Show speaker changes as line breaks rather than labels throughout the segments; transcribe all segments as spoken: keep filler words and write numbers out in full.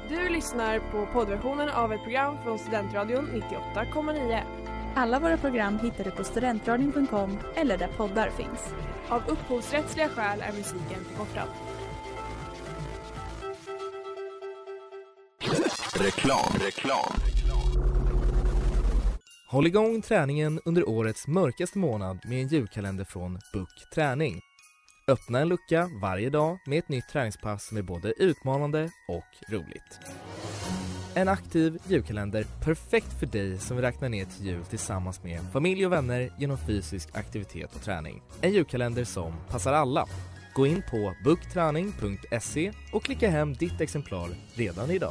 Du lyssnar på poddversionen av ett program från Studentradion nittioåtta komma nio.
Alla våra program hittar du på studentradion punkt com eller där poddar finns.
Av upphovsrättsliga skäl är musiken förkortad.
Reklam, reklam.
Håll igång träningen under årets mörkaste månad med en julkalender från Book Träning. Öppna en lucka varje dag med ett nytt träningspass som är både utmanande och roligt. En aktiv julkalender perfekt för dig som vill räkna ner till jul tillsammans med familj och vänner genom fysisk aktivitet och träning. En julkalender som passar alla. Gå in på bookträning punkt se och klicka hem ditt exemplar redan idag.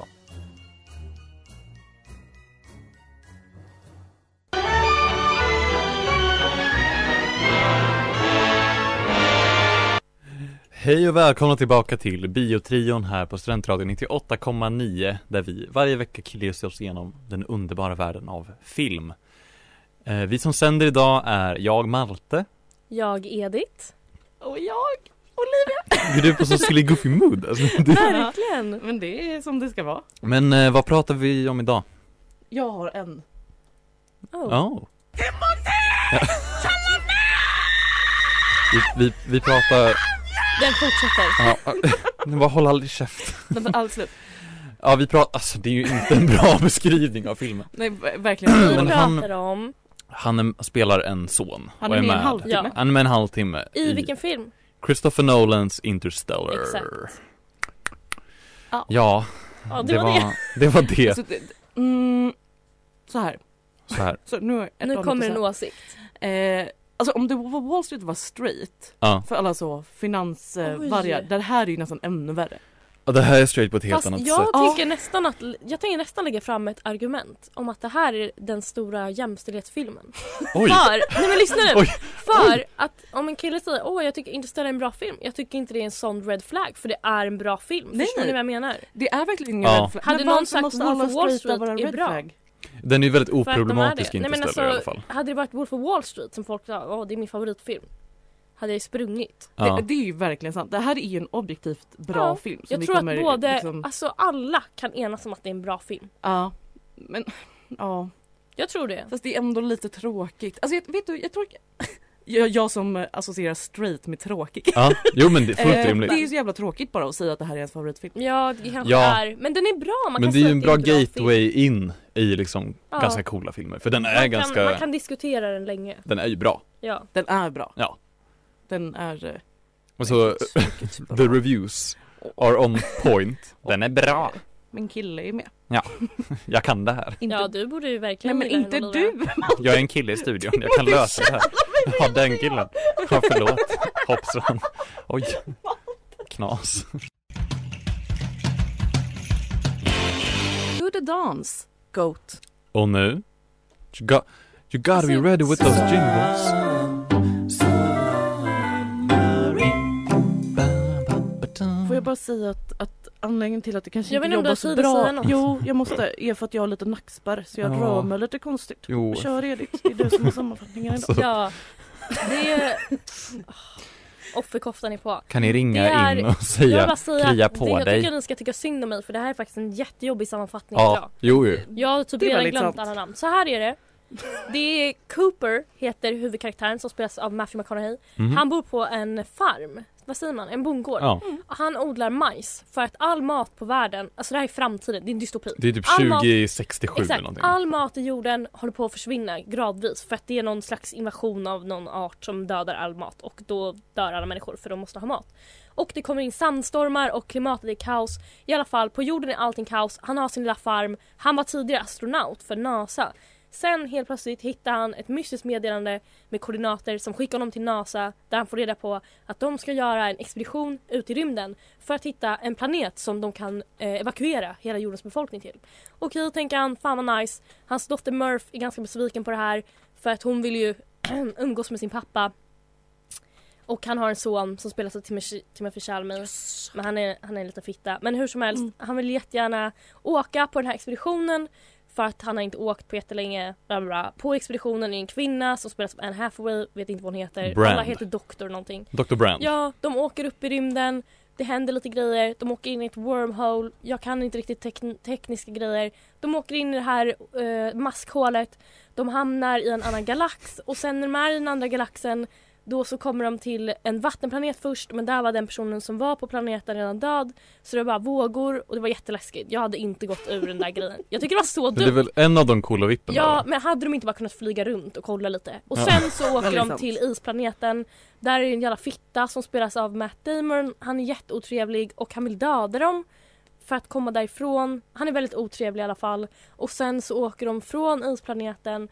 Hej och välkomna tillbaka till Biotrion här på Studentradion nittioåtta komma nio, där vi varje vecka killar oss igenom den underbara världen av film. eh, Vi som sänder idag är jag Malte.
Jag Edith.
Och jag Olivia.
Är du på så silly goofy mood? Alltså, du...
Verkligen.
Men det är som det ska vara.
Men eh, vad pratar vi om idag?
Jag har en.
Oh.
Oh. vi, vi, vi pratar...
Den fortsätter.
Ja, det var håll aldrig käft.
Den tar allt slut.
Ja, vi pratar... Alltså, det är ju inte en bra beskrivning av filmen.
Nej, verkligen.
Vi
Men han-
pratar om...
Han är, spelar en son.
Han
och
är med en
med.
halvtimme.
Ja.
Han är med en halvtimme.
I vilken film?
Christopher Nolans Interstellar.
Exakt.
Ja.
Ja,
Ja,
det, var det. Det var det.
Alltså, det, mm, så här.
Så här.
Så nu är ett
Nu
av
kommer en
lite så
åsikt.
här. Eh, alltså om det var Wall Street var straight.
Ja.
För alla så finansvargar.
Oj.
Det här är ju nästan ännu värre.
Och det här är straight på ett helt
Fast
annat
jag
sätt.
tycker nästan att jag tänker nästan lägga fram ett argument om att det här är den stora jämställdhetsfilmen.
Oj.
För, nej men lyssna nu.
Oj.
För
Oj.
att om en kille säger åh jag tycker Interstellar är en bra film. Jag tycker inte det är en sån red flag för det är en bra film.
Nej,
Förstår
nej.
ni vad jag menar?
Det är verkligen ingen
Ja.
red flag.
Hade
Men
någon
varför
sagt
måste
Wolf
alla
of Wall
straighta
Street
vara
är
red
bra?
flag?
Den är ju väldigt
För att de är
oproblematisk
det. Nej, men
Interstellar
alltså,
i alla fall.
hade det varit Wolf of Wall Street som folk sa åh det är min favoritfilm. Hade jag sprungit.
Ja.
Det, det är ju verkligen sant. Det här är ju en objektivt bra
Ja,
film. Som
Jag
vi
tror
kommer,
att både,
liksom,
alltså alla kan enas om att det är en bra film.
Ja, men ja.
Jag tror det.
Fast det är ändå lite tråkigt. Alltså jag, vet du, jag tror jag, jag som eh, associerar straight med tråkigt.
Ja, jo men det är fullt
Eh,
rimligt.
det är ju så jävla tråkigt bara att säga att det här är ens favoritfilm.
Ja, det kanske
Ja.
är. Men den är bra. Man
Men
kan
det är ju
säga
en
att
bra
det är
gateway
film.
in i liksom
Ja.
ganska coola filmer. För den är
Man
ganska...
kan, man kan diskutera den länge.
Den är ju bra.
Ja.
Den är bra.
Ja.
Den är... eh,
Och så,
mycket bra.
the reviews are on point. Den är bra.
Min kille är med.
Jag kan det här.
Inte,
ja, du borde ju
nej
verkligen
men
gilla
inte
den, Olivia.
du!
Jag är en kille i studion, jag kan lösa det här. Ja, den killen. Ja, förlåt. Hoppsan. Oj. Knas.
Do the dance, goat.
Och nu? You, got, you gotta be ready with those jingles.
Får jag bara säga att, att anledningen till att det kanske
Jag vet
inte
inte om du
jobbar
har
så
tid att
bra.
säga något.
Jo, jag måste. Är för att jag har lite nackspärr så jag
Ja.
rör mig lite konstigt.
Jo.
Kör Edith, det är du som har sammanfattningen idag.
Så.
Ja. Det är... Offerkoftan är på.
Kan ni ringa
Det är-
in och
Jag vill
säga
bara säga
kria
att
på
det, jag
dig?
tycker att ni ska tycka synd om mig för det här är faktiskt en jättejobbig sammanfattning
Ja,
idag.
jo ju.
Jag har typ
Det är
redan
väldigt
glömt
sant.
alla namn. Så här är det. Det är Cooper heter huvudkaraktären som spelas av Matthew McConaughey.
Mhm.
Han bor på en farm. Vad säger man? En bondgård.
Ja,
Han odlar majs för att all mat på världen, alltså det här är framtiden, det är en dystopi.
det är typ
All mat-
tjugo sextiosju eller
Exakt,
någonting.
all mat i jorden håller på att försvinna gradvis för att det är någon slags invasion av någon art som dödar all mat och då dör alla människor för de måste ha mat. Och det kommer in sandstormar och klimatet är kaos. I alla fall, på jorden är allting kaos. Han har sin lilla farm. Han var tidigare astronaut för NASA. Sen helt plötsligt hittar han ett mystiskt meddelande med koordinater som skickar honom till NASA där han får reda på att de ska göra en expedition ut i rymden för att hitta en planet som de kan eh, evakuera hela jordens befolkning till. Okej, då tänker han, fan vad nice. Hans dotter Murph är ganska besviken på det här för att hon vill ju umgås med sin pappa. Och han har en son som spelas av Timothy Timothy Chalamet. Yes. Men han är, han är en liten fitta. Men hur som helst, mm. han vill jättegärna åka på den här expeditionen. För att han har inte åkt på jättelänge. Bla bla bla. På expeditionen är en kvinna som spelas av Anne Hathaway. Vet inte vad hon heter.
Brand.
Alla heter Doktor någonting.
doktor Brand.
Ja, de åker upp i rymden. Det händer lite grejer. De åker in i ett wormhole. Jag kan inte riktigt tek- tekniska grejer. De åker in i det här uh, maskhålet. De hamnar i en annan galax. Och sen när de är i den andra galaxen, då så kommer de till en vattenplanet först. Men där var den personen som var på planeten redan död. Så det var bara vågor och det var jätteläskigt. Jag hade inte gått ur den där grejen. Jag tycker det var så
Men det är
dumt.
väl en av de coola vippen
Ja,
då?
men hade de inte bara kunnat flyga runt och kolla lite. Och
Ja.
sen så åker
Väldigt
de
sant.
till isplaneten. Där är en jävla fitta som spelas av Matt Damon. Han är jätteotrevlig och han vill döda dem för att komma därifrån. Han är väldigt otrevlig i alla fall. Och sen så åker de från isplaneten.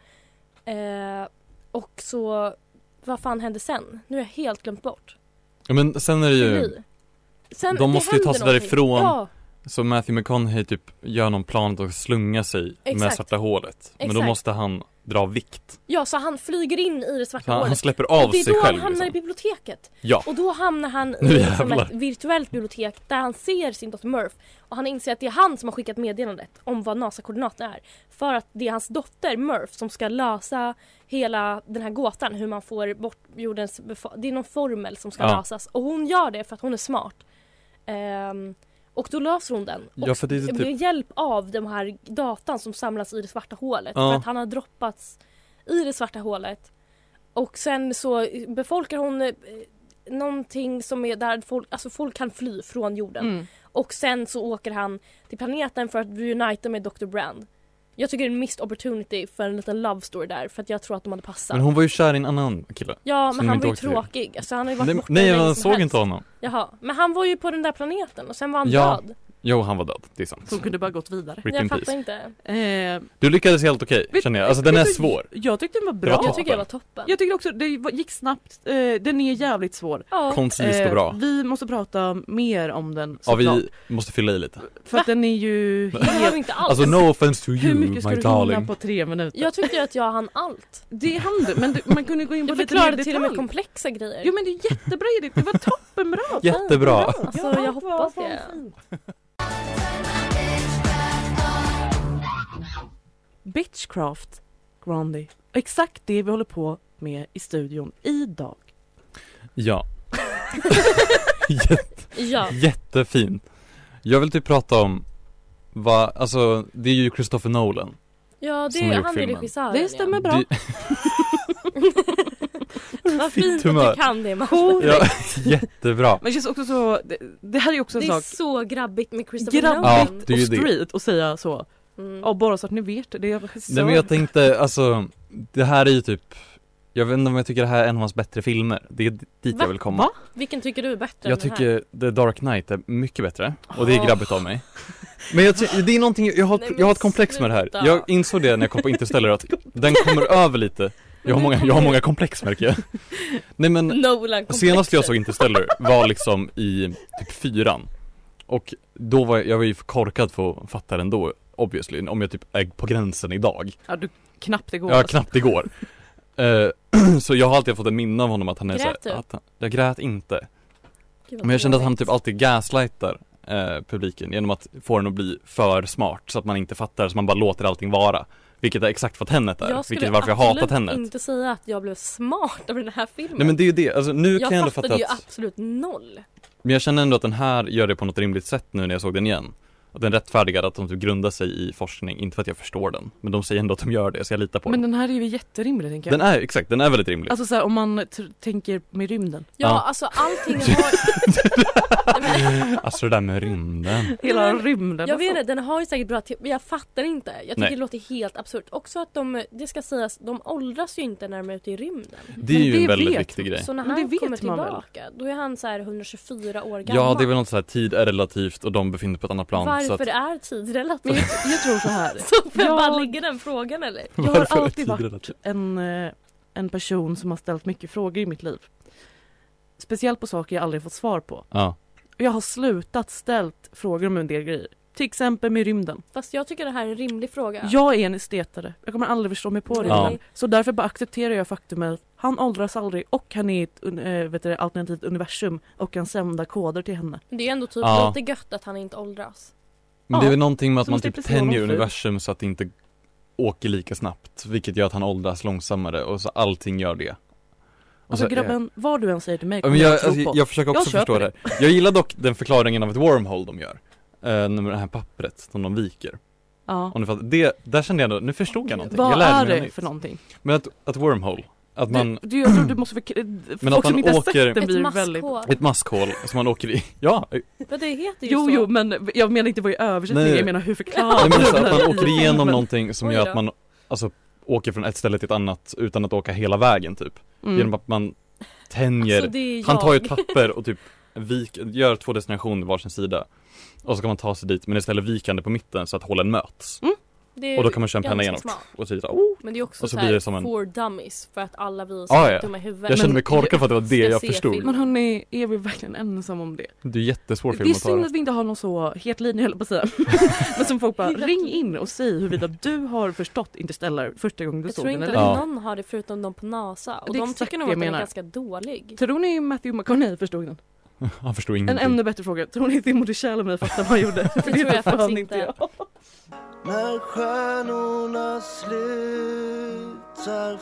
Eh, och så... Vad fan hände sen? Nu är jag helt glömt bort.
Ja, men sen är det ju...
Fly. Sen,
De
det
måste ju ta
händer
sig
någonting.
därifrån.
Ja,
Så Matthew McConaughey typ gör någon plan att slunga sig med
Exakt.
svarta hålet. Men då
Exakt.
måste han dra vikt.
ja, så han flyger in i det
Så
svarta
han, han
hålet.
släpper av
Och det är
sig
då
själv
han hamnar
liksom.
i biblioteket.
Ja,
Och då hamnar han
Nu
i
jävlar.
som ett virtuellt bibliotek där han ser sin dotter Murph. Och han inser att det är han som har skickat meddelandet om vad NASA-koordinaterna är. För att det är hans dotter Murph som ska lösa hela den här gåtan. Hur man får bort jordens... Befo- det är någon formel som ska
Ja.
lösas. Och hon gör det för att hon är smart. Ehm, och då löser hon den. Och
Ja, för det är typ-
med hjälp av de här datan som samlas i det svarta hålet.
Ja.
För att han har droppats i det svarta hålet. Och sen så befolkar hon eh, någonting som är där folk, alltså folk kan fly från jorden.
Mm.
Och sen så åker han till planeten för att reunita med doktor Brand. Jag tycker det är en missed opportunity för en liten love story där. För att jag tror att de hade passat.
men hon var ju kär i en annan kille.
Ja,
som
men han
inte
var ju
åkte till.
tråkig. Alltså, han har ju varit
Nej,
borta
nej
hur länge
jag
som
såg
helst.
inte honom.
Jaha, men han var ju på den där planeten och sen var han
Ja.
död.
Jo, han var död, det är sant.
Hon kunde bara gått vidare.
Rip
Jag
in
fattar
peace.
inte.
Eh,
Du lyckades helt okej,
vet-
känner jag. Alltså den är
vet du,
svår.
Jag tyckte den var
Det
bra.
var
Jag
toppen.
tycker det var toppen.
Jag tycker också det var- gick snabbt. Eh, den är jävligt svår.
Ja.
Koncist och
Eh,
bra.
Vi måste prata mer om den
Ja,
såklart.
vi måste fylla i lite.
För att den är ju
Det har vi
helt...
inte alls.
Alltså no offense to
Hur
you,
mycket ska
my
du hinna
darling.
på tre minuter?
Jag tyckte att jag hann allt.
Det hann du, men du, man kunde gå in på
Jag
lite mer
förklarade till och med
detalj.
komplexa grejer.
Jo men det är jättebra Edith, det var toppenbra!
Jättebra.
Alltså jag hoppas det.
Bitchcraft Grandi. Exakt det vi håller på med i studion idag.
Ja. Jätte,
Ja.
jättefint. Jag vill typ prata om vad, alltså det är ju Christopher Nolan.
Ja, det
Som har
är
gjort
han är
filmen.
regissören.
Det stämmer bra.
Det,
Ja. Vad
Fint
fint att
humör.
du kan det, Max.
ja, jättebra.
Men det känns också så, det, det här är ju också en
Det är
sak
så grabbigt med Christopher
grabbigt
Ja,
Nolan.
det är ju
och
det.
street att säga så.
Mm.
Ja, bara så att ni vet det. Det är så...
Nej men jag tänkte, alltså det här är ju typ, jag vet inte om jag tycker det här är en av hans bättre filmer. Det är dit
Va?
jag vill komma.
Va?
Vilken tycker du är bättre
Jag
än den här?
tycker The Dark Knight är mycket bättre. Och det är
Åh.
grabbigt av mig. Men jag, ty- det är någonting, jag har,
Nej, men
jag har ett komplex med det här.
sluta.
Jag insåg det när jag kom på Interstellar att den kommer över lite. Jag har många, jag har många komplex märker jag. Nej men
Nolan
senast jag såg Interstellar var liksom i typ fyran. Och då var jag, jag var ju för korkad för att fatta den då, obviously. Om jag typ är på gränsen idag.
Ja, du knappt det går.
Ja, knappt igår. Eh, så jag har alltid fått en minne av honom att han är
Grät
så här,
du?
att han, jag grät inte.
Gud, vad
Men jag kände att han
dåligt.
typ alltid gaslightar eh, publiken genom att få den att bli för smart så att man inte fattar, så man bara låter allting vara. Vilket är exakt vad Tenet är,
Jag skulle
vilket är varför jag hatar
absolut
Tenet.
inte säga att jag blev smart av den här filmen.
Nej men det är ju det, alltså nu
jag
kan jag ändå
fattade
fatta
ju
att,
absolut noll.
men jag känner ändå att den här gör det på något rimligt sätt nu när jag såg den igen. Att den rättfärdigar att de typ grundar sig i forskning, inte för att jag förstår den. Men de säger ändå att de gör det, så jag litar på
Men
dem.
den här är ju jätterimlig tänker jag.
Den är, exakt, den är väldigt rimlig.
Alltså så här, om man t- tänker med rymden.
Ja,
Ja.
alltså allting har...
Alltså det där med rymden.
Hela
Men-
rymden.
Jag
alltså.
vet inte, den har ju säkert bra te- men jag fattar inte. Jag tycker
Nej.
det låter helt absurt. Också att de, det ska sägas, de åldras ju inte när de är ute i rymden.
Det är
Men
ju
det
en väldigt
vet
viktig grej.
Så när
Men det
han
vet
kommer
man väl?
tillbaka, då är han så här hundratjugofyra år gammal.
Ja, det är väl något så här, tid är relativt och de befinner sig på ett annat plan.
Varför
så att,
är tid relativt?
Men jag, jag tror så här.
Så får jag
Jag-
bara lägga den frågan eller?
Jag har
Varför är
alltid
tid
varit
relativt?
en, eh, en person som har ställt mycket frågor i mitt liv. Speciellt på saker jag aldrig fått svar på.
Ja.
Och jag har slutat ställt frågor om en del grejer. Till exempel med rymden.
Fast jag tycker det här är en rimlig fråga.
Jag är en estetare. Jag kommer aldrig förstå mig på det.
Ja.
Så därför bara accepterar jag faktumet. Han åldras aldrig och han är i ett un- äh, vet du, alternativt universum och kan sända koder till henne.
Men det är ändå typ
Ja.
lite gött att han inte åldras.
Men det är
Ja,
väl någonting med att
så
man
måste
typ
jag precis
tänjer
vara någon
universum så att det inte åker lika snabbt. Vilket gör att han åldras långsammare och så allting gör det. Och
Alltså grabben, vad du än säger till mig
Ja,
kommer
men
jag,
jag,
att tro
alltså,
på.
jag försöker också
Jag
förstå
köper
det här. Jag gillar dock den förklaringen av ett wormhole de gör. Eh, med det här pappret som de viker.
Ja.
Om du fattar, det, där kände jag ändå, nu förstod jag någonting.
Vad
jag lärde
är
mig
det
något nytt.
för någonting?
Men att, att wormhole, att man,
Du, du, jag tror du måste för,
Men
folk
att
som
man
inte har
åker-
sett den
Ett
blir väldigt...
maskhål.
ett maskhål som man åker i. Ja,
Men det heter ju
Jo,
så.
jo, men jag menar inte vad i översättning,
Nej.
jag menar hur förklarar
nej, men alltså,
du
att
den
man
här
åker
i
igenom
filmen?
någonting som
Oj
gör
då.
att man alltså, åker från ett ställe till ett annat utan att åka hela vägen typ.
Mm.
Genom att man tänjer.
Alltså, det är jag.
Han tar ju ett papper och typ vik, gör två destinationer varsin sida. Och så kan man ta sig dit, men istället vikande på mitten så att hålen möts.
Det är
Och då kan man köra en penna
ganska
igenom.
smart.
Och så, oh.
Men det är också
Och så
så
blir
här
det som en-
for dummies för att alla vi
Ah,
som
ja.
är dumma i huvudet.
Jag kände
Men-
mig korkad för att det var det
Ska
jag
se
förstod.
film.
Men hörni, är vi verkligen ensam om det?
Det är jättesvår
Det
film
är
att ta
synd
det.
att vi inte har någon så het linje, höll jag på att säga. Men som folk bara, ring in och säg huruvida du har förstått Interstellar första gången du
Jag
såg
tror
den
inte
eller
att
Ja.
någon har det förutom de på NASA. Och
Det är
de
exakt
tycker nog
det
att
jag
den är
menar.
ganska dålig.
Tror ni Matthew McConaughey förstod den?
Han förstod
En
ingenting.
ännu bättre fråga, tror ni Timothée Chalamet fattar vad han gjorde? För
tror jag
fan
faktiskt inte.
jag.
När stjärnorna slutar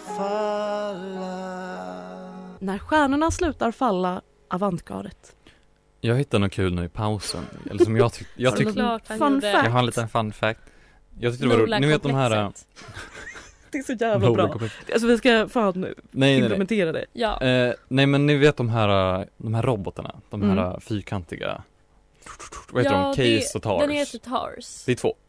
falla.
När stjärnorna slutar falla, avantgardet.
Jag hittade något kul nu i pausen. Eller som jag tyckte. Jag,
Har du
tyck,
någon
Klart han
fun
gjorde.
fact?
jag har en liten fun fact. Jag tyckte det var roligt. Ni vet de här...
Lola-komplexet.
Det är så jävla bra. Alltså vi ska fan
Nej, nej, nej.
implementera det.
Ja.
Eh, nej men ni vet de här, de här robotarna. De här
Mm.
fyrkantiga. Vad heter
ja,
de? Case
det,
och Tars.
Den heter Tars.
Det är två.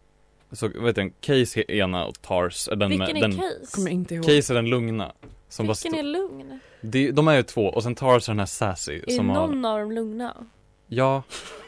Så vad heter den? Case är ena och Tars är den
Vilken
med,
är
den,
Case?
Kommer jag inte ihåg.
Case är den lugna. Som bara
Vilken
stå-
är lugn?
de, de är ju två och sen Tars är den här sassy
Är
som
någon
har...
av dem lugna?
Ja.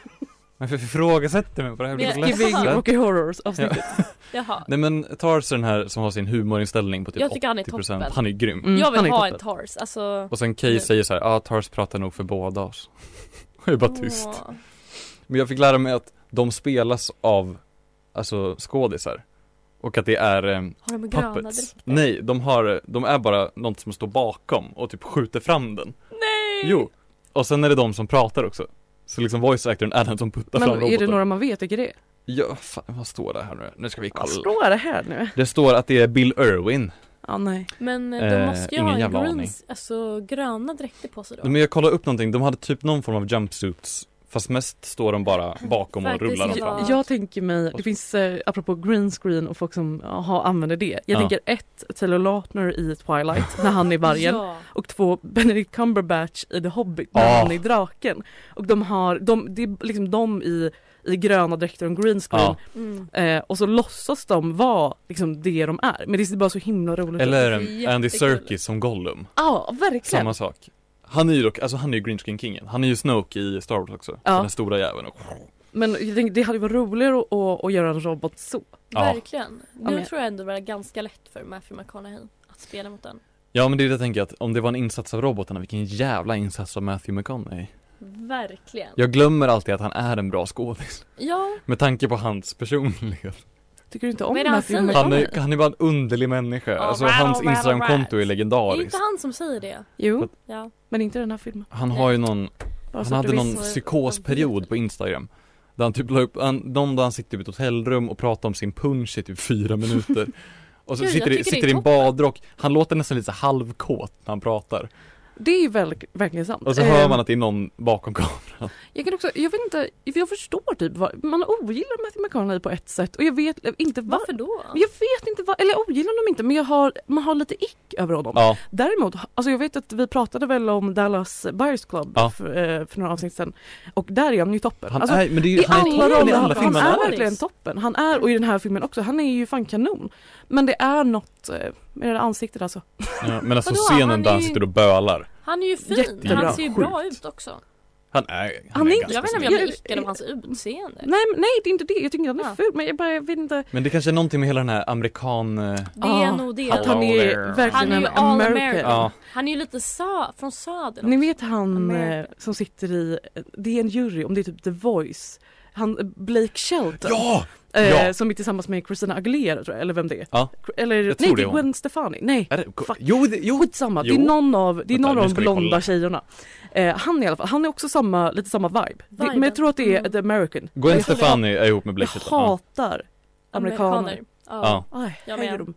Men för ifrågasätter mig på det här.
Men
blir
jag-
så
Giving
ledsen.
Rocky Horrors avsnittet.
Jaha.
Nej men Tars är den här som har sin humorinställning på typ
Jag tycker han är
åttio procent.
toppen.
Han är grym.
Mm,
jag
han
vill
är
ha en
toppen.
Tars. Alltså...
Och sen Case
Nu.
säger så här, ja ah, Tars pratar nog för båda oss. Och jag är bara tyst.
Åh.
Men jag fick lära mig att de spelas av alltså skådisar. Och att det är eh,
Har de gröna
puppets.
dräkter?
Nej, de har, de är bara något som står bakom och typ skjuter fram den.
Nej!
Jo. Och sen är det de som pratar också. Så liksom voice actorn är den som puttar fram
Men
roboten.
är det några man vet vilka det är?
Ja, fan, vad står det här nu? Nu ska vi
Vad
kolla.
står det här nu?
Det står att det är Bill Irwin.
Ja, nej.
Men eh,
Eh,
de måste ju
ingen
ha
jävla
en
aning.
greens, alltså gröna dräkter på sig då.
Men jag kollade upp någonting, de hade typ någon form av jumpsuits. Fast mest står de bara bakom och
Verkligen
rullar dem
så
fram.
var-
Jag tänker mig, det finns eh, apropå green screen och folk som ja, använder det. Jag
Ja.
tänker ett, Taylor Lautner i Twilight när han är vargen.
Ja.
Och två, Benedict Cumberbatch i The Hobbit när
Ah.
han är draken. Och de har, de, det är liksom de i, i gröna dräkter och green screen.
Ja.
Mm.
Eh, och så låtsas de vara liksom det de är. Men det ser bara så himla roligt ut.
Eller
Det är
um, Andy
jättekul.
Serkis som Gollum.
Ja, verkligen.
Samma sak. Han är ju dock, alltså han är ju Green Screen Kingen. Han är ju Snoke i Star Wars också.
Ja.
Den stora jäveln. Och...
Men jag tänkte, det hade varit roligare att, att, att göra en robot så.
Ja.
Verkligen. Nu
men-
tror jag ändå det var ganska lätt för Matthew McConaughey att spela mot den.
Ja men det är det jag tänker att om det var en insats av robotarna, vilken jävla insats av Matthew McConaughey.
Verkligen.
Jag glömmer alltid att han är en bra skådis.
Ja,
Med tanke på hans personlighet.
Tycker du inte om
Vad är det han
Matthew
säger?
McConaughey?
Han är, han är bara en underlig människa.
Ja,
Alltså
right,
hans
right, right,
Instagramkonto är
right. det är
legendariskt.
inte han som säger det.
Jo,
Ja.
men inte den här filmen.
Han har ju någon,
Bara så
han
att
hade
du
någon
vet.
så-
psykosperiod på Instagram. Där han typ la upp, han, någon där han sitter i ett hotellrum och pratar om sin punch i typ fyra minuter. Och så
Gud, jag
sitter, i,
tycker det är
sitter i en
toppen.
badrock. Han låter nästan lite så halvkåt när han pratar.
Det är ju väl, verkligen sant.
Och så
Eh,
hör man att det är någon bakom kameran.
Jag kan också, jag vet inte, jag förstår typ vad, man ogillar Matthew McConaughey på ett sätt och jag vet inte var,
Varför då?
jag vet inte vad, eller jag ogillar honom inte men jag har, man har lite ick över honom.
Ja,
Däremot, alltså jag vet att vi pratade väl om Dallas Buyers Club
Ja.
för, eh, för några avsnitt sedan och där är han ju toppen.
han
Alltså,
är, men det är ju,
i
han är
alla
toppen i
roller,
alla
han
filmerna.
är
filmerna.
verkligen toppen. Han är, och i den här filmen också, han är ju fan kanon. Men det är något eh, med det där ansiktet alltså.
Ja, men alltså
Vadå?
scenen
Han är
där han
ju-
sitter och bölar.
Han är ju fin.
Jättebra.
Han ser ju bra
Sjukt.
ut också.
Han är, han
Han
är
är-
ganska
Jag vet inte om
snygg.
jag
Jag-
blir ickad om hans utseende.
Nej, men- nej det är inte det, jag tycker inte han är
Ja.
ful men jag bara, jag vet inte.
Men det kanske är någonting med hela den här amerikan... eh,
Det är
Ah,
nog det.
Att han
Hello
är
there.
verkligen
Han är ju
en
all
American.
American.
Ja.
Han är ju lite sö- från söder
Ni
också.
vet han
American.
eh, som sitter i, det är en jury om det är typ The Voice. Han, Blake Shelton.
Ja!
Eh,
ja.
Som är tillsammans med Christina Aguilera tror jag, eller vem det är.
Ja.
Eller,
Jag
nej
tror det
det
är
är
hon.
Gwen Stefani. Nej,
Är det,
Fuck.
jo, det, jo.
skitsamma. Det
Jo.
är någon av, det är
Vänta,
någon
nu
av de
ska vi
blonda
kolla.
tjejerna. Eh, han i alla fall, han är också samma, lite samma vibe. Det, men
Viben.
jag tror att det är
Mm.
The American.
Gwen
jag,
Stefani är ihop med
jag
Blake Shelton. Ja.
hatar amerikaner.
Ja.
Ja.
Aj,
Jag
hej
med.
dem.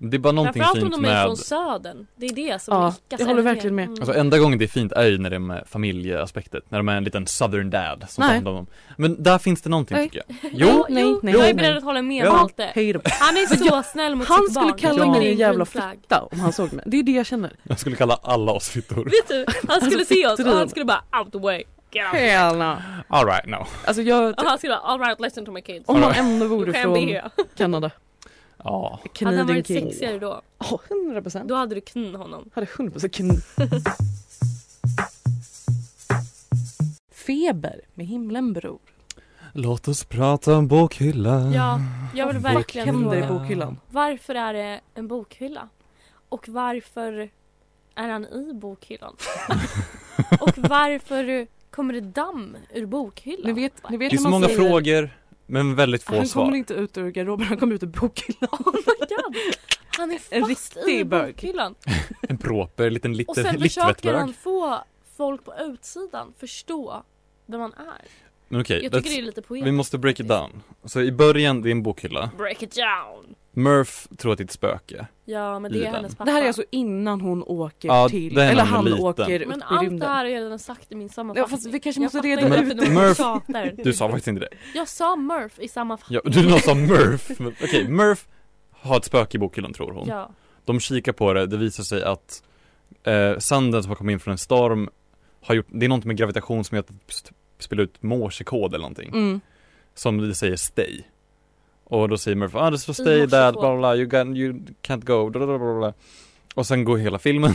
Det är bara någonting
framförallt om
fint
de är
med...
från södern. Det är det som
Ja,
lyckas
jag håller
ännu mer.
verkligen med.
Mm.
Alltså enda gången det är fint är ju när det är med familjeaspektet. När de är en liten southern dad som tar
Nej.
hand om dem. Men där finns det någonting
Nej.
tycker jag.
Jo,
Jo,
nej,
jo,
nej,
jag är
nej.
beredd att hålla med
Ja.
om allt det.
Hej då.
Han är så snäll mot
Han
sitt
skulle
barn.
kalla
Ja.
mig
Det är
en jävla
green flag.
fitta om han såg mig. Det är det jag känner.
jag skulle kalla alla oss fittor.
Vet du, han skulle
Alltså,
se oss och
fittrin.
han skulle bara out the way. Get out.
Hell no.
All right, no.
Alltså jag...
Och han skulle bara all right, listen to my kids.
Om man ändå
You
vore
can
från
be here.
Kanada.
Ja.
Hade han
Canadian
varit
King.
sexigare då?
Ja, hundra procent.
Då hade du knull honom.
Hade hundra procent kn... Feber med himlen bror.
Låt oss prata om bokhyllan.
Ja, jag vill
Vad
verkligen
händer i
fråga.
bokhyllan?
Varför är det en bokhylla? Och varför är han i bokhyllan? Och varför kommer det damm ur bokhyllan?
Ni vet, ni vet
Det är
när
så
man
många
säger,
frågor, men väldigt få
han
svar.
kommer inte ut ur garderoben, han kommer ut ur bokhyllan.
Oh my god! Han är
En
fast
riktig
i
bög.
bokhyllan.
En proper, liten
Och
liten
sen försöker
littvättbög.
han få folk på utsidan förstå vem man är.
Men okej,
Jag tycker
let's-
det är lite poetiskt.
vi måste break it
faktiskt.
down. Så i början, det är en bokhylla.
Break it down!
Murph tror att det är ett spöke.
Ja, men
I
det är
den.
hennes pappa.
Det här är alltså innan hon åker
Ja,
till,
det är när
eller
hon är
han
liten.
åker upp
Men
i
allt det
rymden.
här har jag redan sagt i min sammanfattning.
Ja, fast vi kanske
Jag
måste
fattar
reda
inte
Men
ut.
varför någon
Murph-
tjatar.
Du sa faktiskt inte det.
Jag sa Murph i sammanfattningen.
Ja, du sa Murph. Men, Okej, Murph har ett spöke i bokhyllan tror hon.
Ja.
De kikar på det, det visar sig att eh, sanden som har kommit in från en storm har gjort, det är något med gravitation som gör att det sp- spelar ut morsekod eller någonting.
Mm.
Som det säger stay. Och då säger Murph, ah det står
I
stay
morsekod.
dad, bla bla bla, you, got, you can't go, bla bla bla bla. Och sen går hela filmen.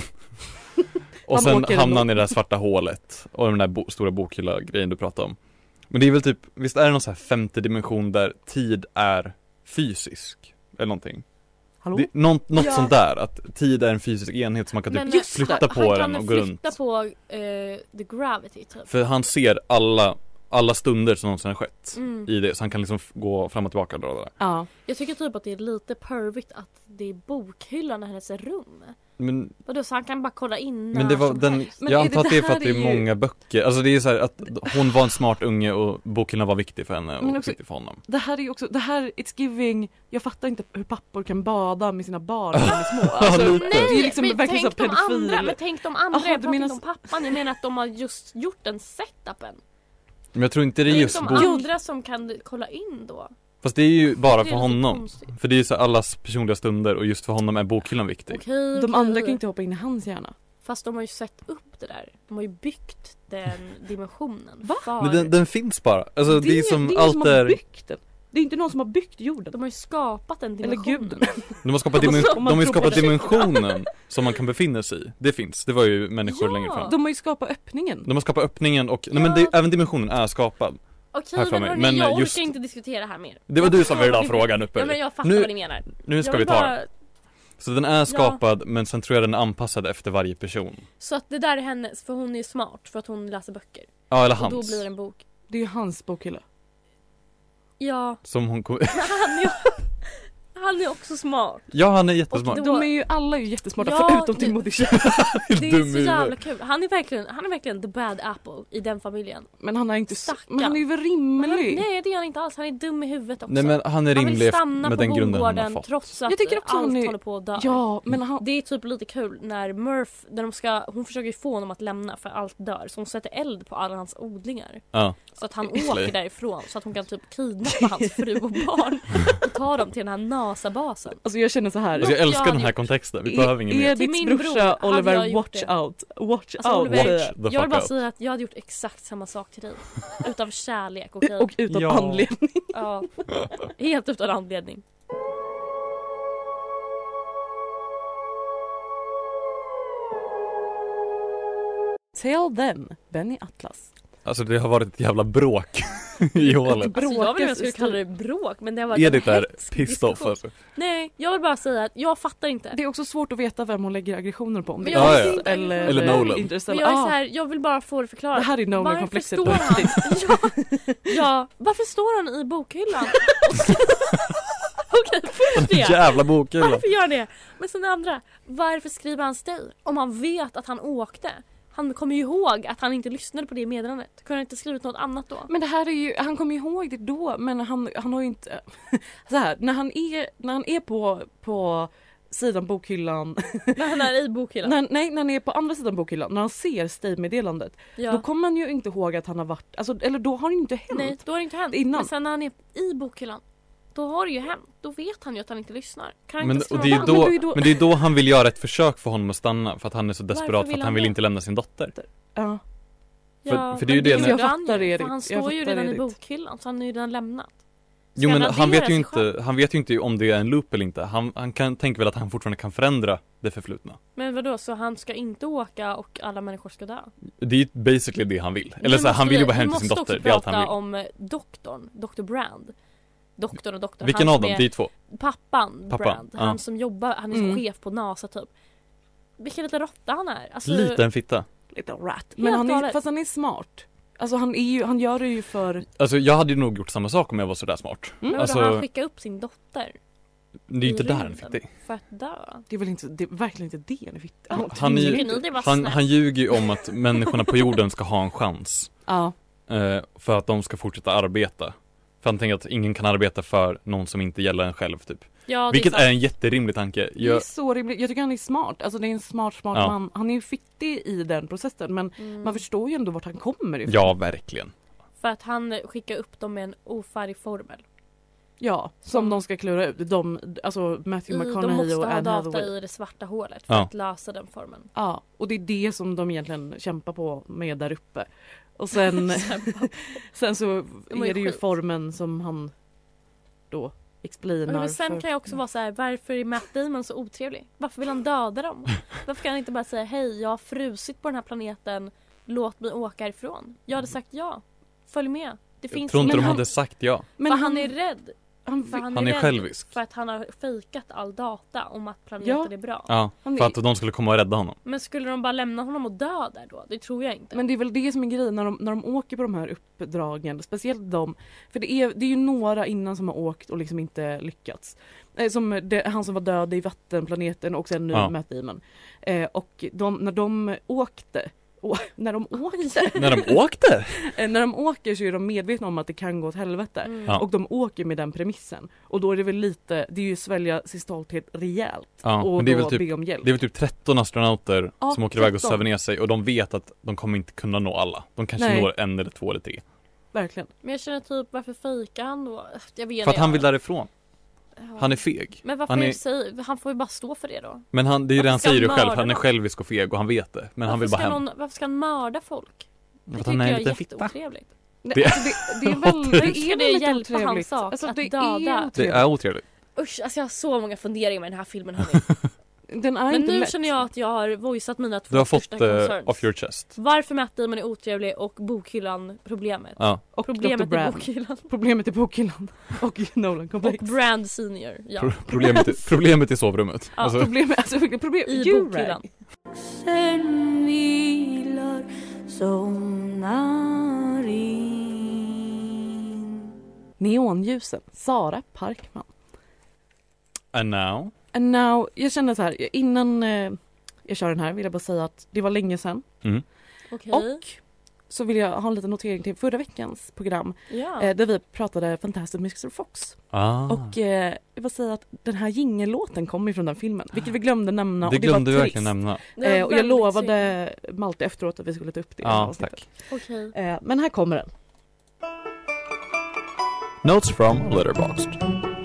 Och
Han
sen
åker
hamnar
ändå.
han i det där svarta hålet. Och den där bo- stora bokhylla-grejen du pratade om. Men det är väl typ, visst är det någon så här femte dimension där tid är fysisk? Eller någonting.
Hallå?
Det, något något
Ja.
sånt där, att tid är en fysisk enhet som man kan typ
Men,
Just
flytta
det,
på
han
den
kan
och gå runt.
flytta på eh, the gravity typ.
För han ser alla, alla stunder som någonsin har skett
Mm.
i det, så han kan liksom f- gå fram och tillbaka då, där.
Ja.
Jag tycker typ att det är lite pervigt att det är bokhyllan i hennes rum.
Men,
Vadå, så han kan bara kolla in
men
när
det var
som
den,
helst.
Men
jag
är
antar
det-
att det är
det
för
här
att det är
är ju-
många böcker. Alltså det är så här att hon var en smart unge och bokhyllan var viktig för henne och
Men också-
viktig för honom.
Det här är ju också, det här, it's giving, jag fattar inte hur pappor kan bada med sina barn när de är små. Alltså,
lite.
det är
Nej,
liksom
men
verkligen
tänk
så
de
pedofil.
andra, men tänk de andra,
Jaha,
jag
du
pratar
menar
inte om pappan, jag menar att de har just gjort den setupen.
Men jag tror inte det är
Tänk
just
de
bok.
andra som kan kolla in då.
Fast det är ju bara
Det är
för
lite
honom.
konstigt.
För det är ju så allas personliga stunder och just för honom är bokhyllan viktig.
Okej,
De
okej.
andra kan inte hoppa in i hans hjärna.
Fast de har ju sett upp det där. De har ju byggt den dimensionen.
Va?
För...
Men den, den finns bara. Alltså det, är som
det är ingen
allt
som har
är...
byggt den. Det är inte någon som har byggt jorden.
De har ju skapat den
Eller
dimensionen.
guden.
De har skapat, dimen-
Om
de
man
har ju
tror på
skapat
det.
dimensionen som man kan befinna sig i. Det finns, det var ju människor
Ja.
längre fram.
De har ju skapat öppningen.
De har skapat öppningen och, nej
Ja.
men det, även dimensionen är skapad.
Okej,
Här för
men,
mig.
hörni,
Men,
jag
just-
orkar inte diskutera här mer.
Det var
Jag
du som
förstår
ville ha
vad ni-
frågan uppe.
Ja, men jag fattar
Nu-
vad ni menar.
Nu ska
Jag
vi
vill
ta
bara-
den. Så den är skapad men sen tror jag den är anpassad efter varje person.
Så att det där är hennes, för hon är smart för att hon läser böcker.
Ja eller
Och då
hans.
blir det en bok.
Det är ju hans bokhylla.
Ja,
Som hon kom...
men han är, han är också smart.
Ja han är jättesmart.
Och då-
De är ju alla är ju jättesmarta
Ja,
förutom
det-
Timothy Chalamet.
Det
Dum
är
i
så
huvudet.
jävla kul. Han är verkligen, han är verkligen the bad apple i den familjen.
Men han är inte så,
Stackarn.
men han är ju väl
Men han,
rimlig.
nej, det är han inte alls. Han är dum i huvudet också.
Nej men han är
han vill
rimlig
stanna
med
på
den grunden han har
bondgården
fått.
trots att
Jag tycker också
allt
han är-
håller på att dö.
Ja, men han...
Det är typ lite kul när Murph, när de ska, hon försöker ju få honom att lämna för allt dör. Så hon sätter eld på alla hans odlingar.
Ja.
Så att han
Slay.
åker därifrån. Så att hon kan typ kidnappa hans fru och barn. Och ta dem till den här NASA-basen.
Alltså jag känner så här.
Alltså jag älskar
Ja,
den här
det-
kontexten, vi behöver ingen mer.
Till
Ediths
min
brorsa
bror hade
Oliver,
jag gjort
watch
det.
out. Watch
Alltså,
out.
Oliver,
säger
Watch
jag.
the
Jag vill
fuck
bara
out.
säga att jag hade gjort exakt samma sak till dig. Utav kärlek och
Och utan
Ja.
anledning.
ja, helt utan anledning.
Till then, Benny Atlas.
Alltså det har varit ett jävla bråk i hålet.
Alltså, jag vet inte om jag skulle
Bråkas
kalla det bråk, men det har varit
Edith
en
är
hätsk
pissed off
diskussion.
alltså.
Nej, jag vill bara säga att jag fattar inte.
Det är också svårt att veta vem hon lägger aggressioner på. Om
Men
det
jag
är
vet
oss
inte.
eller,
Eller Nolan.
Men
Interstellar.
jag är så
Ah,
här, jag vill bara få det förklarat.
det här är
Varför
Nolan-komplexet
står
på
han?
riktigt.
ja, ja, varför står han i bokhyllan? Okej, först det.
Jävla bokhyllan.
Varför gör han det? Men sen det andra, varför skriver han stay? Om han vet att han åkte. Han kommer ju ihåg att han inte lyssnade på det meddelandet. Kunde han inte skrivit något annat då?
Men det här är ju, han kommer ju ihåg det då, men han, han har ju inte, så här, när han är, när han är på, på sidan bokhyllan.
När han är i bokhyllan.
när, nej, när han är på andra sidan bokhyllan. När han ser Steve-meddelandet.
Ja.
Då kommer han ju inte ihåg att han har varit... Alltså, eller då har det ju inte hänt.
Nej, då har det inte hänt.
Innan.
Men sen när han är i bokhyllan, då har det ju hänt. Då vet han ju att han inte lyssnar. Kan han
Men,
inte
och det är
stanna?
då,
Men då-
men det är då han vill göra ett försök för honom att stanna. För att han är så
Varför
desperat för
vill
att han
han
vill
det?
inte lämna sin dotter.
Ja.
Ja,
för det är ju
men
det
gjorde
när-
Jag
han
fattar
ju,
det,
för
Erik.
han
Jag
står ju
fattar
redan
det,
i
Erik.
bokhyllan, så han är ju redan lämnat. Ska
Jo men han
addera
vet ju
sig
inte,
själv?
han vet ju inte om det är en loop eller inte. Han, han kan tänka väl att han fortfarande kan förändra det förflutna.
Men vadå, så han ska inte åka och alla människor ska dö?
Det är ju basically det han vill. Eller
Nu
så här, han
måste
vill ju
vi-
bara hem
vi
till sin
måste
dotter.
också
Det är allt han
prata
vill.
om eh, doktorn, doktor Brand. Doktorn och doktorn.
Vilken
han
av
som
dem?
är
Det är två.
Pappan,
Pappan,
Brand.
ja.
Han som jobbar, han är som
Mm.
chef på NASA typ. Vilken liten råtta han är. Alltså,
Liten fitta.
Lite rat.
Helt
Men han är,
galet.
fast han är smart. Alltså han, är ju, han gör det ju för...
Alltså jag hade ju nog gjort samma sak om jag var sådär smart.
Mm.
Men
Alltså-
alltså, han skickar upp sin dotter
Det är ju inte
i
där han är
rymden
fittig.
för att dö.
Det är väl inte, det är verkligen inte det han är fitt. Han,
Han, är
Tycker
ju,
ni det var
han,
snällt?
han ljuger ju om att människorna på jorden ska ha en chans.
Ja.
Eh, för att de ska fortsätta arbeta. För han tänker att ingen kan arbeta för någon som inte gäller en själv typ.
Ja, det
Vilket
är, sant.
är en jätterimlig tanke.
Det är
Jag,
så rimligt. Jag tycker han är smart. Alltså det är en smart, smart
Ja.
man. Han är ju fittig i den processen. Men
Mm.
man förstår ju ändå vart han kommer ifrån.
ja, verkligen.
För att han skickar upp dem med en ofärdig formel.
Ja, som
Som-
de ska klura ut. De, alltså Matthew
I, de
McConaughey
måste
och
ha
Anne
data
Hathaway.
i det svarta hålet för
Ja.
att lösa den formeln.
Ja, och det är det som de egentligen kämpar på med där uppe. Och sen, sen så
De är
är det ju
skit.
formen som han då explainar.
Men sen
för-
kan jag också vara så här: varför är Matt Damon så otrevlig? Varför vill han döda dem? Varför kan han inte bara säga hej, jag har frusit på den här planeten, låt mig åka härifrån? Jag hade sagt ja, följ med. Det
Jag
finns
tror inte
men
de
han,
hade sagt ja.
Men
för han är rädd.
han,
För han,
Han är
rädd
självisk.
För att han har fejkat all data om att planeten
Ja.
är bra.
Ja,
han
för
är,
att de skulle komma och rädda honom.
Men skulle de bara lämna honom och dö där då? Det tror jag inte.
men det är väl det som är grejen när de, när de åker på de här uppdragen. Speciellt de. För det är, det är ju några innan som har åkt och liksom inte lyckats. Eh, som det, han som var död i vattenplaneten och sen nu
Ja.
Matt Damon. Eh, och de, när de åkte Å, när de åkte
När de åkte?
eh, när de åker så är de medvetna om att det kan gå åt helvete.
Mm.
Ja.
Och de åker med den premissen. Och då är det väl lite, det är ju svälja sin stolthet rejält.
Ja,
och
men det är
då
väl typ
be om hjälp.
Det är väl typ tretton astronauter
Ja,
som åker iväg och
tretton.
söver ner sig och de vet att de kommer inte kunna nå alla. De kanske
Nej.
når en eller två eller tre.
Verkligen.
Men jag känner typ, varför fejkar han då? Jag vet
För att
inte,
han
jag-
vill därifrån.
Ja.
Han är feg.
Men varför
han är-
är... säger, han får ju bara stå för det då.
Men han, det är ju det
Varför
han
ska
säger ju
han
själv.
mörda
Han är
någon?
självisk och feg och han vet det. Men han vill bara
ska
hem.
någon, varför ska han mörda folk? Det
För att
tycker
han är en
jag är
liten fitta.
jätteotrevligt.
Det,
Det-
alltså, det, det är väl, det
Hur ska
är
det
väl lite
hjälpa hans
otrevligt.
sak
Alltså,
att
det
döda?
är
Det
otrevligt.
är otrevligt.
Usch, alltså jag har så många funderingar med den här filmen hörni.
Den är
Men
inte
nu
lätt.
känner jag att jag har voicat mina två
Du har fått
största
uh,
concerns.
off your chest.
Varför Matt Damon är otrevlig och bokhyllan problemet.
Ja.
Och
Problemet
doktor
i
Brand.
bokhyllan.
Problemet i bokhyllan. Och Nolan
Och
komplex.
Brand Senior. Ja.
Pro- Problemet, i, problemet i sovrummet.
Ja,
Alltså,
Problemet, alltså problem,
I
you're
bokhyllan.
right.
Sen vilar somnar in.
Neonljusen. Sara Parkman.
and now.
And now, jag känner så här, innan eh, jag kör den här vill jag bara säga att det var länge sedan.
Mm.
Okej.
Och så vill jag ha en liten notering till förra veckans program
Ja.
eh, där vi pratade Fantastic mister Fox.
Ah.
Och eh, jag vill säga att den här jingellåten kommer ifrån den filmen, vilket vi glömde nämna.
det
och det var
glömde vi
trist.
verkligen nämna.
Det var
Eh, och jag
väldigt
lovade Malte efteråt att vi skulle ta upp det i
Ja,
avsnittet.
tack.
synd. Okej.
Eh, men här kommer den.
Notes from Letterboxd.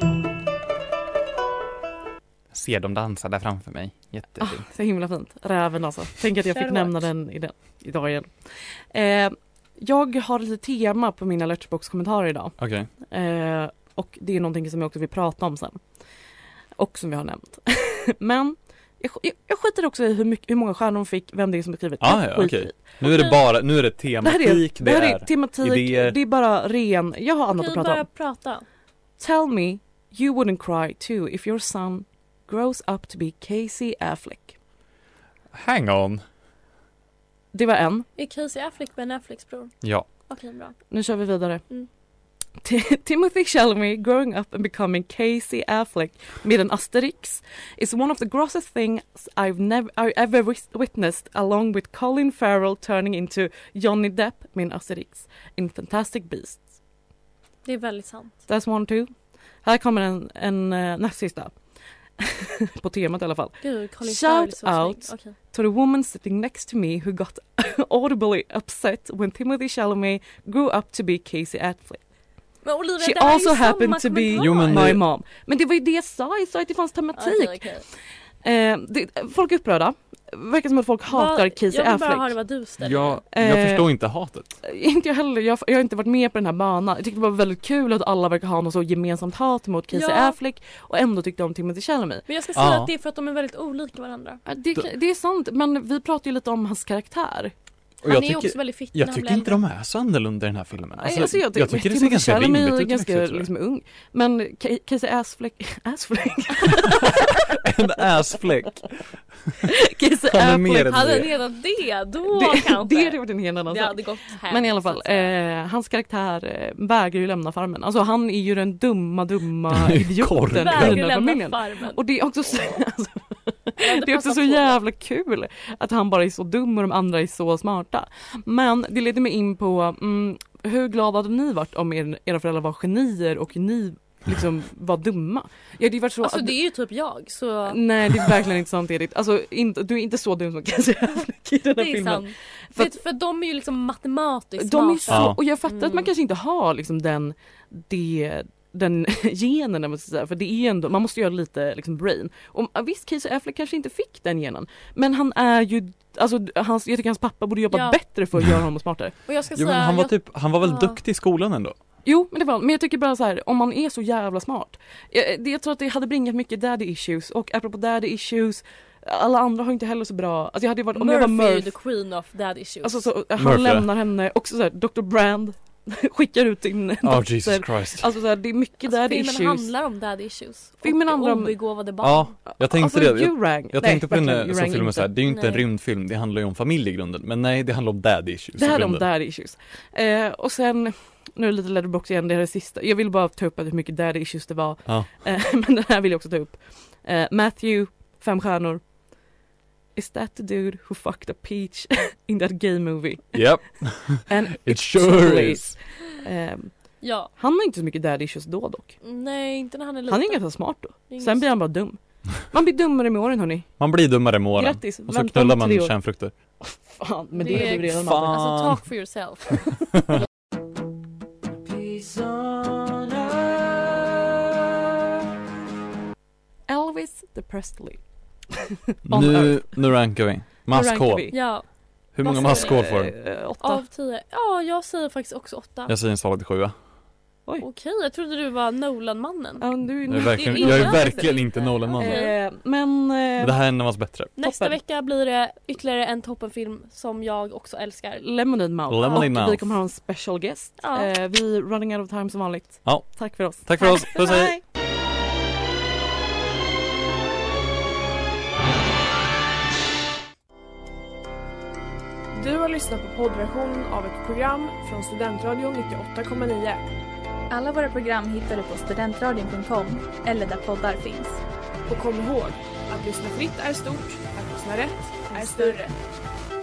Ser dem dansa där framför mig.
Ah,
Jättefint.
så himla fint. Räven alltså. Tänk att jag fick
Fair
nämna
watch.
den i den, idag igen. Eh, jag har lite tema på mina Letterboxd-kommentarer idag.
Okej.
Eh, och det är någonting som jag också vill prata om sen. Och som vi har nämnt. Men jag, jag, jag skiter också i hur, mycket, hur många stjärnor de fick, vem det är som har skrivit.
Ah,
Jag
ja,
skiter
okej.
i.
Nu är det bara, nu är det
Det här är,
tematik,
det här är
är
tematik,
idéer.
det är bara ren, jag har annat
Okej,
att prata
bara
om.
prata.
Tell me you wouldn't cry too if your son grows up to be Casey Affleck.
Hang on.
Det var en.
Är Casey Affleck Ben Afflecks bror?
Ja.
Okej, bra.
Nu kör vi vidare.
Mm.
T- Timothy Chalamet growing up and becoming Casey Affleck med en asterix is one of the grossest things I've never I ever wis- witnessed, along with Colin Farrell turning into Johnny Depp med en asterix in Fantastic Beasts.
Det är väldigt sant.
That's one too. Här kommer en, en uh, näst sista. på temat i alla fall.
Gud, Colin Farrell är
Shout
så
out
snygg. Okay.
to the woman sitting next to me who got audibly upset when Timothy Chalamet grew up to be Casey Affleck.
Men Olivia,
She
det är
also
ju
happened
samma
to be
kommentar.
Jo, men
my
det-
mom. Men det var ju det jag sa, jag sa att det fanns tematik.
Okej, okej.
Eh, det, folk är upprörda. Verkar som att folk hatar
Vad-
Casey
Jag vill
Affleck.
bara höra vad du ställer.
Jag, jag
Eh,
förstår inte hatet.
Inte jag heller, jag, jag har inte varit med på den här banan. Jag tyckte det var väldigt kul att alla verkar ha något så gemensamt hat mot Casey
Ja.
Affleck och ändå tyckte om Timothy Chalamet.
Men jag ska säga
Ja.
att det är för att de är väldigt olika varandra.
Ja, Det, det är sant, men vi pratar ju lite om hans karaktär.
Och
Han
jag
är ju
tycker,
också väldigt fit
jag
när han
tycker
blir
inte
äldre.
de är så annorlunda i den här filmen. Alltså,
Alltså,
jag, tycker det ser
Timothy
ganska
Chalamet
rimligt
är
ut.
ganska
Ganska,
liksom, ung. Men Ca- Casey Affleck... Affleck?
en assfläck.
Casey
Han är mer
Affleck.
än
Hade
det.
han redan det, då
Det,
kanske.
det hade varit en hel annan
det
sak.
hade gått hem.
Men i alla
så
fall,
att säga.
eh, hans karaktär eh, vägrar ju lämna farmen. Alltså han är ju den dumma, dumma idioten
Korkad.
i
Vägrar
den här
lämna
familjen.
farmen.
Och det är också så, alltså,
hade
det är också
passat
så
på
jävla kul att han bara är så dum och de andra är så smarta. Men det leder mig in på mm, hur glada hade ni varit om er, era föräldrar var genier och ni liksom var dumma? Jag hade ju varit så
Alltså
att,
det är ju typ jag, så
nej, det är verkligen inte sant, Edith. Alltså, inte, du är inte så dum som Casey Affleck i den här
det är
filmen.
sant.
För
För,
att-
för de är ju liksom matematiskt
De är
smarta.
så,
Ja.
och jag fattar att man
Mm.
kanske inte har liksom den, det, den genen, måste säga, för det är ändå, man måste göra lite liksom brain. Och ja, visst, Casey Affleck kanske inte fick den genen, men han är ju, alltså hans, jag tycker hans pappa borde jobba
Ja.
bättre för att göra honom smartare.
Och jag ska
Jo,
säga,
men han var
jag,
typ, han var väl
Ja.
duktig i skolan ändå?
Jo, men det var, men jag tycker bara så här, om man är så jävla smart. Jag, det, jag tror att det hade bringat mycket daddy issues, och apropå daddy issues, alla andra har inte heller så bra, alltså jag hade ju varit, om jag var
Murphy är
Murph,
the queen of dad issues.
alltså så, han
Murphy.
lämnar henne, också så här, doktor Brand skickar ut din
Ja,
dotter.
oh, Jesus Christ.
Alltså så här, det är mycket
Alltså,
daddy
filmen
issues.
handlar om dad issues.
Filmen
och
handlar om-
obegåvade barn.
Ja, jag tänkte
alltså,
det. Jag,
you rang.
jag
Nej,
tänkte på
verkligen,
den
you
som
rang
filmen
inte.
så här, det är ju inte en
Nej.
rymdfilm, det handlar ju om familj i grunden. Men nej, det handlar om daddy issues
Det
i
här är om
grunden.
daddy issues. Eh, och sen, nu är det lite letterbox igen, det här är det sista. Jag vill bara ta upp hur mycket daddy issues det var.
Ja.
Eh, men den här vill jag också ta upp. Eh, Matthew, fem stjärnor. Is that the dude who fucked a peach in that gay movie?
Yep,
And
it sure is.
Eh,
Ja.
han har inte så mycket daddy issues då dock.
Nej, inte när han är liten.
Han är ganska smart då.
Det är
Sen blir han bara dum. Man blir dummare med åren, hörni.
Man blir dummare med åren.
Grattis.
Och så
Vänta
knullar
om
man
tre år.
kärnfrukter.
Fan, men det,
Det
är
är
du redan
fan.
av.
Alltså talk for yourself.
Elvis the Presley. On
Nu,
Earth.
nu rankar vi.
Nu rankar
Maskhål.
vi.
Ja,
Hur många
Vad
maskhål
säger
får du?
Eh, åtta.
av tio. Ja, jag säger faktiskt också åtta.
Jag säger en svalad sjua.
Okej, jag trodde du var Nolan-mannen.
Ja, du är
Jag är verkligen,
det-
jag är
det-
verkligen inte Nolan-man.
Okej.
Eh, men... Eh,
Men det här är en av hans bättre.
Nästa
toppen.
vecka blir det ytterligare en toppenfilm som jag också älskar.
Lemonade Mouth.
Lemonade
och
Mouth.
vi kommer ha en special guest.
Ja.
Eh, vi är running out of time som vanligt.
Ja.
Tack för oss.
Tack för oss. Puss hej.
Bye.
Du har lyssnat på poddversionen av ett program från Studentradion nittioåtta komma nio.
Alla våra program hittar du på studentradion punkt com eller där poddar finns.
Och kom ihåg, att lyssna fritt är stort, att lyssna rätt är större.